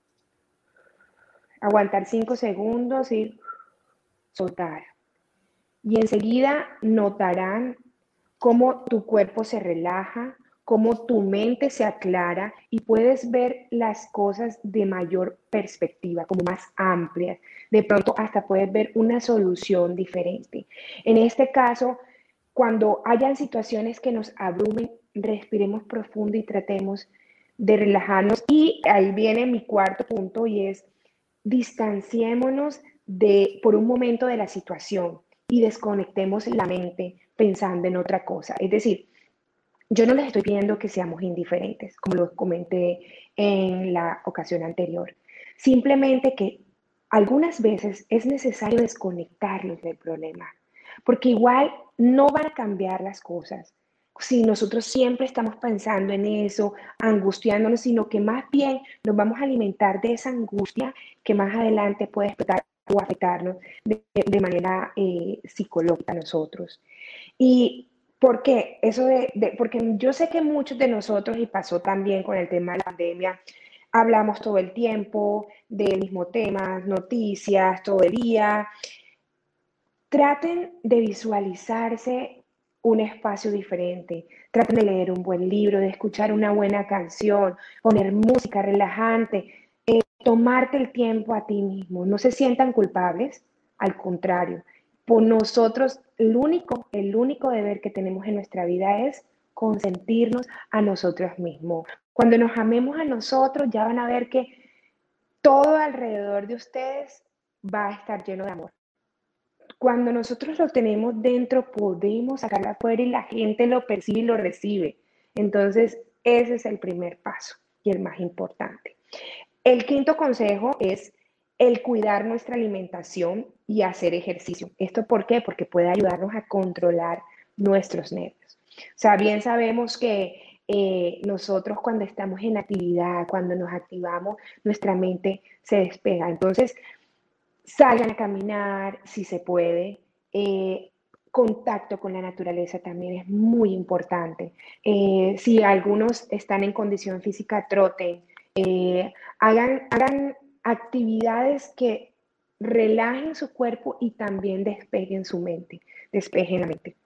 C: aguantar cinco segundos y soltar. Y enseguida notarán cómo tu cuerpo se relaja, cómo tu mente se aclara y puedes ver las cosas de mayor perspectiva, como más amplias. De pronto hasta puedes ver una solución diferente. En este caso, cuando hayan situaciones que nos abrumen, respiremos profundo y tratemos de relajarnos. Y ahí viene mi cuarto punto y es distanciémonos de, por un momento de la situación y desconectemos la mente pensando en otra cosa. Es decir, yo no les estoy pidiendo que seamos indiferentes, como lo comenté en la ocasión anterior. Simplemente que algunas veces es necesario desconectarlos del problema, porque igual no van a cambiar las cosas si nosotros siempre estamos pensando en eso, angustiándonos, sino que más bien nos vamos a alimentar de esa angustia que más adelante puede explotar o afectarnos de, de manera eh, psicológica a nosotros. Y ¿por qué? Eso de, de, porque yo sé que muchos de nosotros, y pasó también con el tema de la pandemia, hablamos todo el tiempo del mismo tema, noticias, todo el día. Traten de visualizarse un espacio diferente. Traten de leer un buen libro, de escuchar una buena canción, poner música relajante, eh, tomarte el tiempo a ti mismo. No se sientan culpables, al contrario. Por nosotros, el único, el único deber que tenemos en nuestra vida es consentirnos a nosotros mismos. Cuando nos amemos a nosotros, ya van a ver que todo alrededor de ustedes va a estar lleno de amor. Cuando nosotros lo tenemos dentro, podemos sacarlo afuera y la gente lo percibe y lo recibe. Entonces, ese es el primer paso y el más importante. El quinto consejo es el cuidar nuestra alimentación y hacer ejercicio. ¿Esto por qué? Porque puede ayudarnos a controlar nuestros nervios. O sea, bien sabemos que eh, nosotros cuando estamos en actividad, cuando nos activamos, nuestra mente se despega. Entonces, salgan a caminar si se puede. Eh, contacto con la naturaleza también es muy importante. Eh, si algunos están en condición física, troten. Eh, hagan, hagan actividades que relajen su cuerpo y también despeguen su mente, despejen la mente.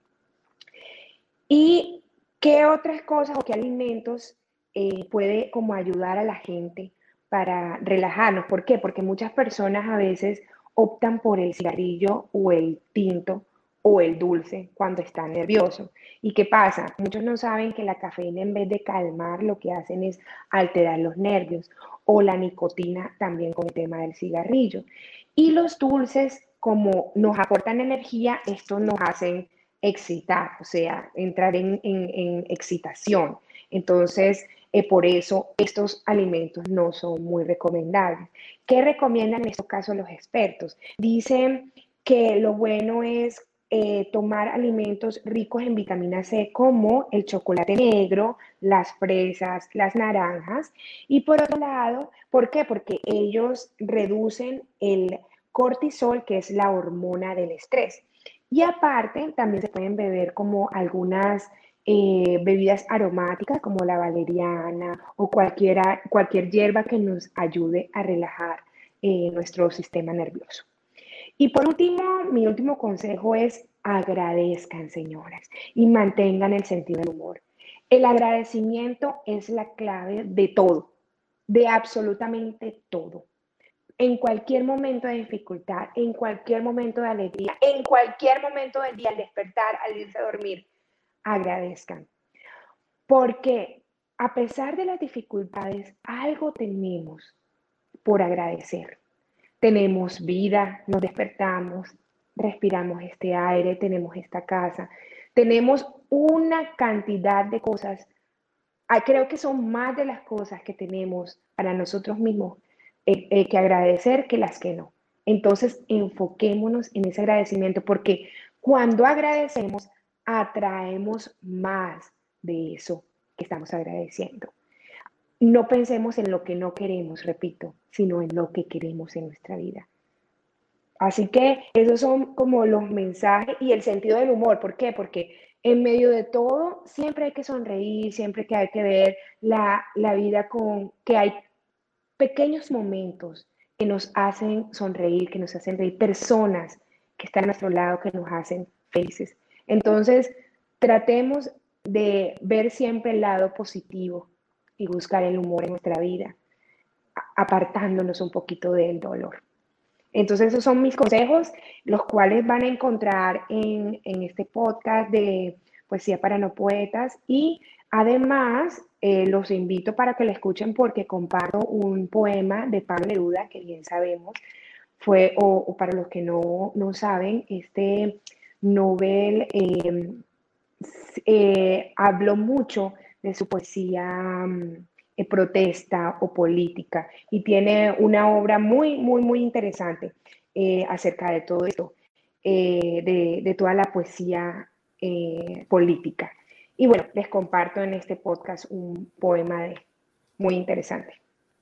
C: ¿Y qué otras cosas o qué alimentos eh, puede como ayudar a la gente para relajarnos? ¿Por qué? Porque muchas personas a veces optan por el cigarrillo o el tinto o el dulce cuando están nerviosos. ¿Y qué pasa? Muchos no saben que la cafeína, en vez de calmar, lo que hacen es alterar los nervios, o la nicotina también con el tema del cigarrillo. Y los dulces, como nos aportan energía, estos nos hacen excitar, o sea, entrar en, en, en excitación. Entonces, eh, por eso estos alimentos no son muy recomendables. ¿Qué recomiendan en estos casos los expertos? Dicen que lo bueno es eh, tomar alimentos ricos en vitamina C, como el chocolate negro, las fresas, las naranjas. Y por otro lado, ¿por qué? Porque ellos reducen el cortisol, que es la hormona del estrés. Y aparte, también se pueden beber como algunas eh, bebidas aromáticas, como la valeriana o cualquiera, cualquier hierba que nos ayude a relajar eh, nuestro sistema nervioso. Y por último, mi último consejo es agradezcan, señoras, y mantengan el sentido del humor. El agradecimiento es la clave de todo, de absolutamente todo. En cualquier momento de dificultad, en cualquier momento de alegría, en cualquier momento del día, al despertar, al irse a dormir, agradezcan. Porque a pesar de las dificultades, algo tenemos por agradecer. Tenemos vida, nos despertamos, respiramos este aire, tenemos esta casa, tenemos una cantidad de cosas. Creo que son más de las cosas que tenemos para nosotros mismos eh, eh, que agradecer que las que no. Entonces, enfoquémonos en ese agradecimiento, porque cuando agradecemos, atraemos más de eso que estamos agradeciendo. No pensemos en lo que no queremos, repito, sino en lo que queremos en nuestra vida. Así que esos son como los mensajes y el sentido del humor. ¿Por qué? Porque en medio de todo siempre hay que sonreír, siempre que hay que ver la, la vida con que hay pequeños momentos que nos hacen sonreír, que nos hacen reír, personas que están a nuestro lado que nos hacen felices. Entonces, tratemos de ver siempre el lado positivo y buscar el humor en nuestra vida, apartándonos un poquito del dolor. Entonces esos son mis consejos, los cuales van a encontrar en, en este podcast de Poesía para No Poetas, y además eh, los invito para que lo escuchen porque comparto un poema de Pablo Neruda, que bien sabemos, fue, o, o para los que no, no saben, este Nobel eh, eh, habló mucho de su poesía eh, protesta o política, y tiene una obra muy, muy, muy interesante eh, acerca de todo esto, eh, de, de, toda la poesía eh, política. Y bueno, les comparto en este podcast un poema de, muy interesante.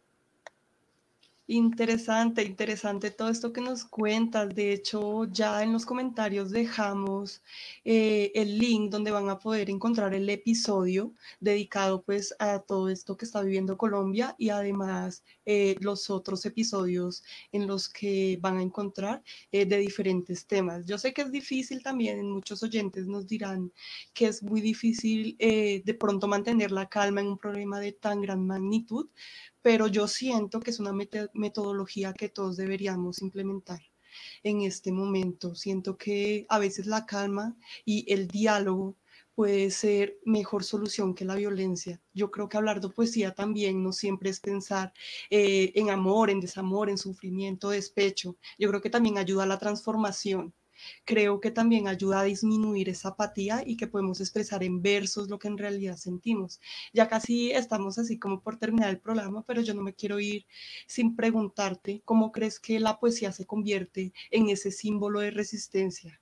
B: Interesante, interesante todo esto que nos cuentas. De hecho, ya en los comentarios dejamos eh, el link donde van a poder encontrar el episodio dedicado pues a todo esto que está viviendo Colombia, y además eh, los otros episodios en los que van a encontrar eh, de diferentes temas. Yo sé que es difícil también, muchos oyentes nos dirán que es muy difícil eh, de pronto mantener la calma en un problema de tan gran magnitud, pero yo siento que es una met- metodología que todos deberíamos implementar en este momento. Siento que a veces la calma y el diálogo puede ser mejor solución que la violencia. Yo creo que hablar de poesía también no siempre es pensar eh, en amor, en desamor, en sufrimiento, despecho. Yo creo que también ayuda a la transformación. Creo que también ayuda a disminuir esa apatía y que podemos expresar en versos lo que en realidad sentimos. Ya casi estamos así como por terminar el programa, pero yo no me quiero ir sin preguntarte cómo crees que la poesía se convierte en ese símbolo de resistencia.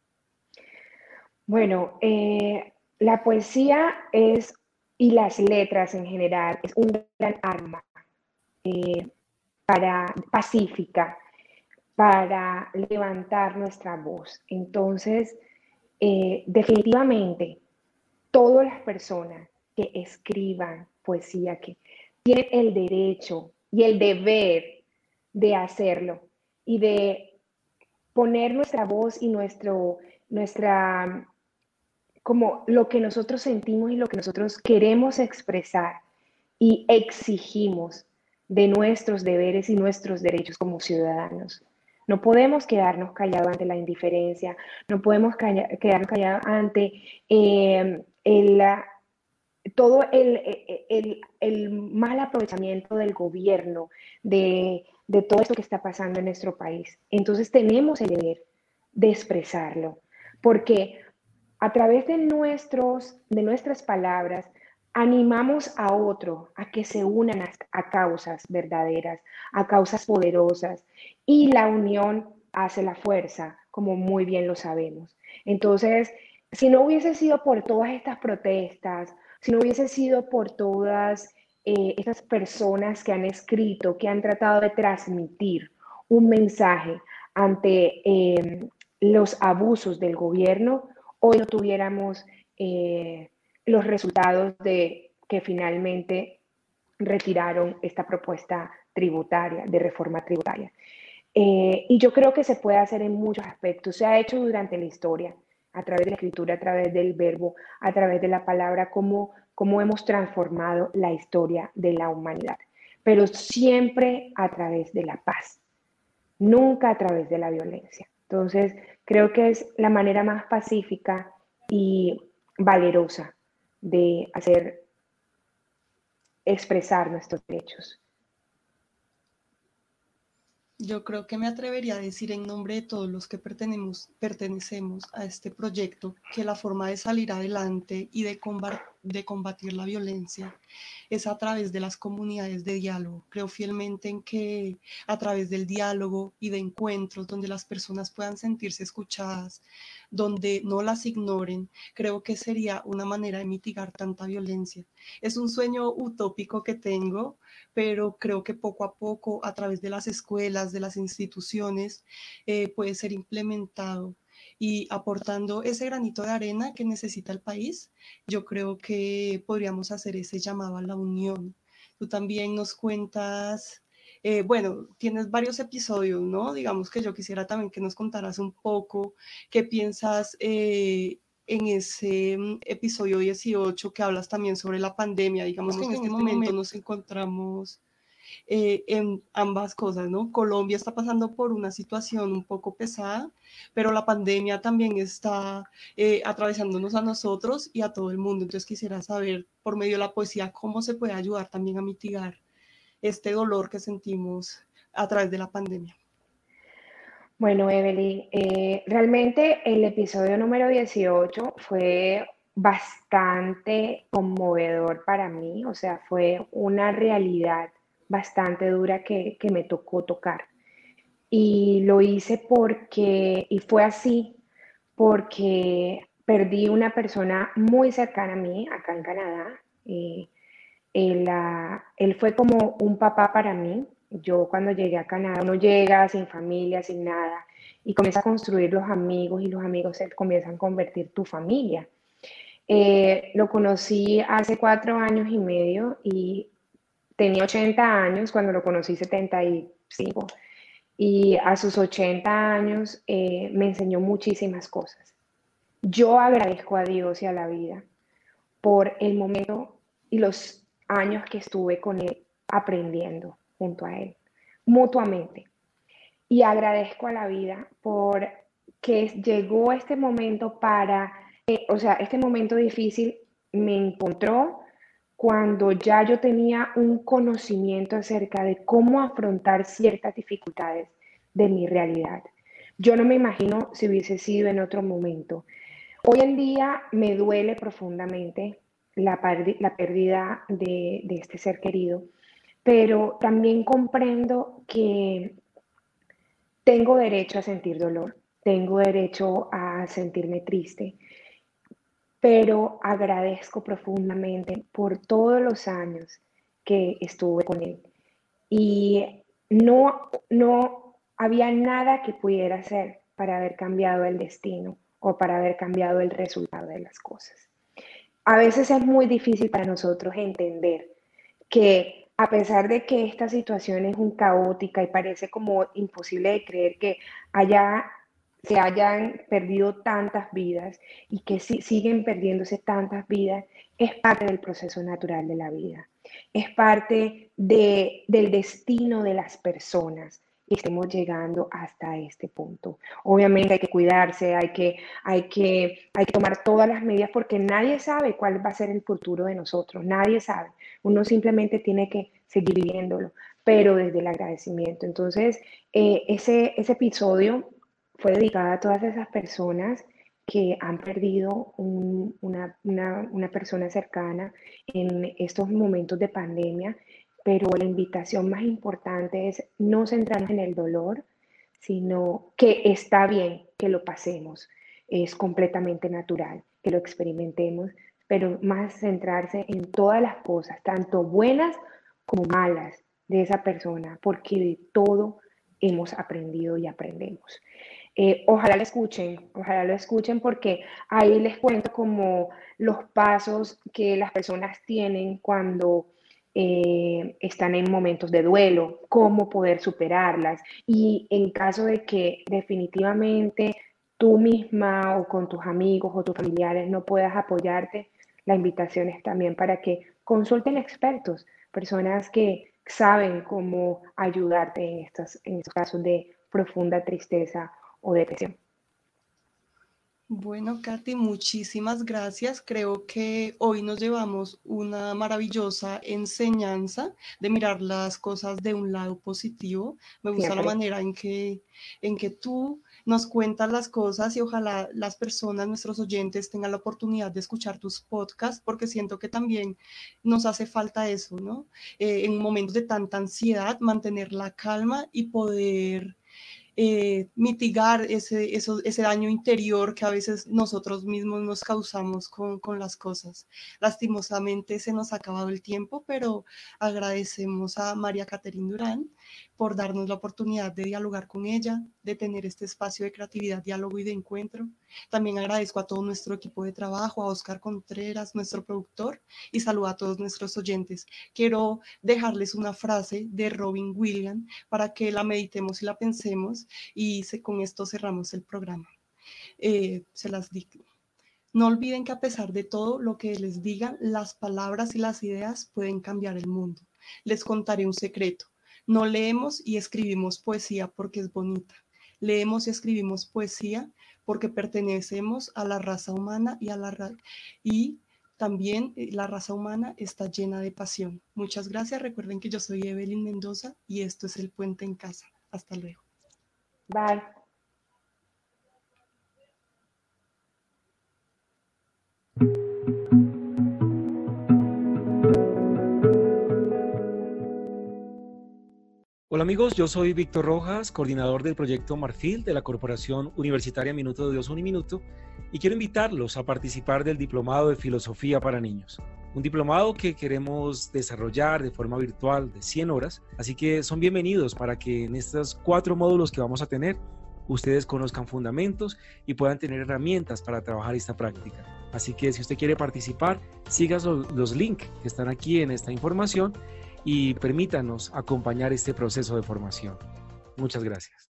C: Bueno, eh, la poesía es, y las letras en general, es un gran arma eh, para, pacífica, para levantar nuestra voz. Entonces, eh, definitivamente, todas las personas que escriban poesía, que tienen el derecho y el deber de hacerlo y de poner nuestra voz y nuestro, nuestra, como lo que nosotros sentimos y lo que nosotros queremos expresar y exigimos de nuestros deberes y nuestros derechos como ciudadanos. No podemos quedarnos callados ante la indiferencia, no podemos calla, quedarnos callados ante eh, el, todo el, el, el, mal aprovechamiento del gobierno de, de todo esto que está pasando en nuestro país. Entonces tenemos el deber de expresarlo, porque a través de, nuestros, de nuestras palabras animamos a otro a que se unan a, a causas verdaderas, a causas poderosas, y la unión hace la fuerza, como muy bien lo sabemos. Entonces, si no hubiese sido por todas estas protestas, si no hubiese sido por todas eh, estas personas que han escrito, que han tratado de transmitir un mensaje ante eh, los abusos del gobierno, hoy no tuviéramos eh, los resultados de que finalmente retiraron esta propuesta tributaria, de reforma tributaria. Eh, y yo creo que se puede hacer en muchos aspectos. Se ha hecho durante la historia, a través de la escritura, a través del verbo, a través de la palabra, cómo, cómo hemos transformado la historia de la humanidad. Pero siempre a través de la paz, nunca a través de la violencia. Entonces, creo que es la manera más pacífica y valerosa de hacer expresar nuestros derechos.
B: Yo creo que me atrevería a decir en nombre de todos los que pertenecemos, pertenecemos a este proyecto que la forma de salir adelante y de combatir, de combatir la violencia es a través de las comunidades de diálogo. Creo fielmente en que a través del diálogo y de encuentros donde las personas puedan sentirse escuchadas, donde no las ignoren, creo que sería una manera de mitigar tanta violencia. Es un sueño utópico que tengo, pero creo que poco a poco, a través de las escuelas, de las instituciones, eh, puede ser implementado. Y aportando ese granito de arena que necesita el país, yo creo que podríamos hacer ese llamado a la unión. Tú también nos cuentas, eh, bueno, tienes varios episodios, ¿no? Digamos que yo quisiera también que nos contaras un poco qué piensas eh, en ese mm, episodio dieciocho que hablas también sobre la pandemia. Digamos que en este momento nos encontramos eh, en ambas cosas, ¿no? Colombia está pasando por una situación un poco pesada, pero la pandemia también está eh, atravesándonos a nosotros y a todo el mundo. Entonces quisiera saber, por medio de la poesía, cómo se puede ayudar también a mitigar este dolor que sentimos a través de la pandemia.
C: Bueno, Evelyn, eh, realmente el episodio número dieciocho fue bastante conmovedor para mí, o sea, fue una realidad bastante dura que, que me tocó tocar. Y lo hice porque, y fue así, porque perdí una persona muy cercana a mí acá en Canadá. Eh, él, ah, él fue como un papá para mí. Yo cuando llegué a Canadá, uno llega sin familia, sin nada, y comienza a construir los amigos y los amigos se comienzan a convertir tu familia. Eh, lo conocí hace cuatro años y medio y tenía ochenta años cuando lo conocí, setenta y cinco. Y a sus ochenta años eh, me enseñó muchísimas cosas. Yo agradezco a Dios y a la vida por el momento y los años que estuve con él aprendiendo junto a él, mutuamente. Y agradezco a la vida por que llegó este momento para, eh, o sea, este momento difícil me encontró cuando ya yo tenía un conocimiento acerca de cómo afrontar ciertas dificultades de mi realidad. Yo no me imagino si hubiese sido en otro momento. Hoy en día me duele profundamente la, la pérdida de, de este ser querido, pero también comprendo que tengo derecho a sentir dolor, tengo derecho a sentirme triste, pero agradezco profundamente por todos los años que estuve con él. Y no, no había nada que pudiera hacer para haber cambiado el destino o para haber cambiado el resultado de las cosas. A veces es muy difícil para nosotros entender que a pesar de que esta situación es un caótica y parece como imposible de creer que haya, se hayan perdido tantas vidas y que si, siguen perdiéndose tantas vidas, es parte del proceso natural de la vida. Es parte de, del destino de las personas y estemos llegando hasta este punto. Obviamente hay que cuidarse, hay que, hay, que, hay que tomar todas las medidas porque nadie sabe cuál va a ser el futuro de nosotros, nadie sabe. Uno simplemente tiene que seguir viviéndolo, pero desde el agradecimiento. Entonces, eh, ese, ese episodio fue dedicado a todas esas personas que han perdido un, una, una, una persona cercana en estos momentos de pandemia, pero la invitación más importante es no centrarnos en el dolor, sino que está bien que lo pasemos, es completamente natural que lo experimentemos, pero más centrarse en todas las cosas, tanto buenas como malas de esa persona, porque de todo hemos aprendido y aprendemos. Eh, ojalá lo escuchen, ojalá lo escuchen porque ahí les cuento como los pasos que las personas tienen cuando eh, están en momentos de duelo, cómo poder superarlas y en caso de que definitivamente tú misma o con tus amigos o tus familiares no puedas apoyarte, la invitación es también para que consulten expertos, personas que saben cómo ayudarte en estos, en estos casos de profunda tristeza o depresión.
B: Bueno, Katy, muchísimas gracias. Creo que hoy nos llevamos una maravillosa enseñanza de mirar las cosas de un lado positivo. Me gusta Siempre. la manera en que, en que tú nos cuentas las cosas y ojalá las personas, nuestros oyentes, tengan la oportunidad de escuchar tus podcasts porque siento que también nos hace falta eso, ¿no? Eh, en momentos de tanta ansiedad, mantener la calma y poder Eh, mitigar ese, eso, ese daño interior que a veces nosotros mismos nos causamos con, con las cosas. Lastimosamente se nos ha acabado el tiempo, pero agradecemos a María Caterine Durán por darnos la oportunidad de dialogar con ella, de tener este espacio de creatividad, diálogo y de encuentro. También agradezco a todo nuestro equipo de trabajo, a Oscar Contreras, nuestro productor, y saludo a todos nuestros oyentes. Quiero dejarles una frase de Robin Williams para que la meditemos y la pensemos y se, con esto cerramos el programa. Eh, se las digo. No olviden que a pesar de todo lo que les digan, las palabras y las ideas pueden cambiar el mundo. Les contaré un secreto. No leemos y escribimos poesía porque es bonita. Leemos y escribimos poesía porque pertenecemos a la raza humana y, a la ra- y también la raza humana está llena de pasión. Muchas gracias. Recuerden que yo soy Evelyn Mendoza y esto es El Puente en Casa. Hasta luego.
C: Bye.
D: Hola amigos, yo soy Víctor Rojas, coordinador del proyecto Marfil de la Corporación Universitaria Minuto de Dios Uniminuto, y quiero invitarlos a participar del Diplomado de Filosofía para Niños, un diplomado que queremos desarrollar de forma virtual de cien horas, así que son bienvenidos para que en estos cuatro módulos que vamos a tener, ustedes conozcan fundamentos y puedan tener herramientas para trabajar esta práctica. Así que si usted quiere participar, siga los, los links que están aquí en esta información y permítanos acompañar este proceso de formación. Muchas gracias.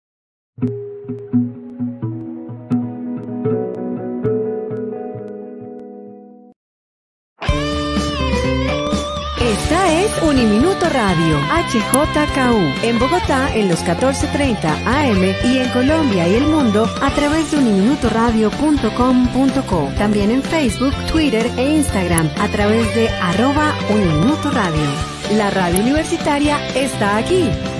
A: Esta es Uniminuto Radio, H J K U, en Bogotá en los catorce treinta A M y en Colombia y el mundo a través de uniminuto radio punto com punto co. También en Facebook, Twitter e Instagram a través de arroba Uniminuto Radio. La radio universitaria está aquí.